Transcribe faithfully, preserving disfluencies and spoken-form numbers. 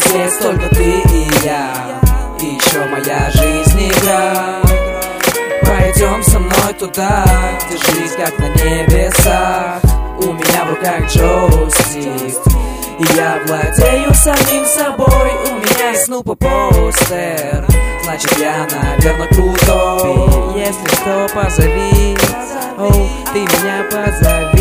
здесь только ты и я, и еще моя жизнь игра. Пойдем со мной туда, где жизнь как на небесах. У меня в руках джойстик, и я владею самим собой. У меня есть Снупа постер, значит я, наверное, крутой. Если что, позови, оу, ты меня позови.